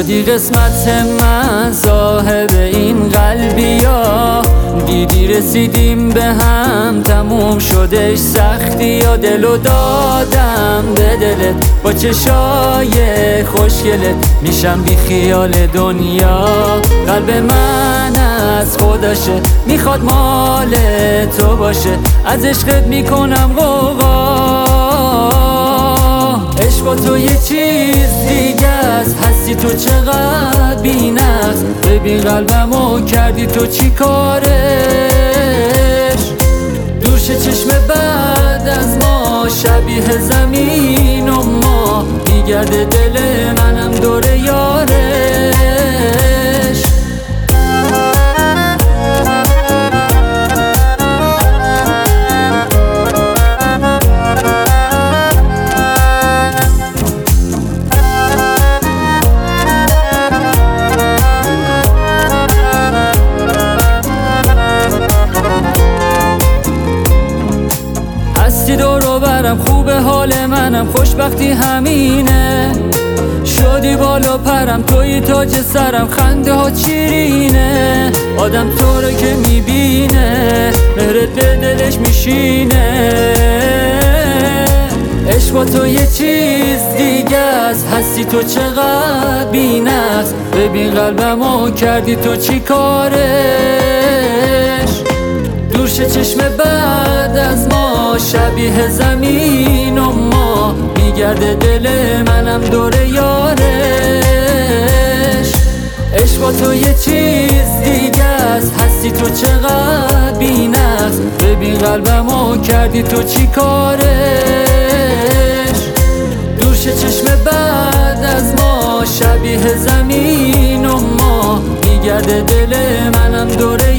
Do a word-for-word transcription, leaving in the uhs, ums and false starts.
شدی قسمت من صاحب این قلبیا، دیدی رسیدیم به هم تموم شدش سختی یا دلو دادم به دلت، با چشای خوشگلت میشم بی خیال دنیا. قلب من از خودشه میخواد مال تو باشه، از عشقت میکنم غوغا. عشق با تو یه چیز دیگه است، هستی تو چقدر بی‌نقص. ببین قلبمو کردی تو چی کارش، دور شه چشم بعد از ما، شبیه زمین و ما، میگرده دل منم دور یارش. دورو برم خوبه حال منم، خوشبختی همینه. شدی بالا پرم توی تاج سرم، خنده ها چیرینه. آدم تو رو که میبینه مهرت به دلش میشینه. عشق با تو یه چیز دیگه است، هستی تو چقدر بی‌نقص. ببین قلبمو کردی تو چی کارش، دور شه چشم بعد از ما، شبیه زمین و ما، میگرده دل منم دور یارش. عشق با تو یه چیز دیگه است، هستی تو چقدر بی‌نقص. ببین قلبمو کردی تو چی کارش، دور شه چشم بعد از ما، شبیه زمین و ما، میگرده دل منم دور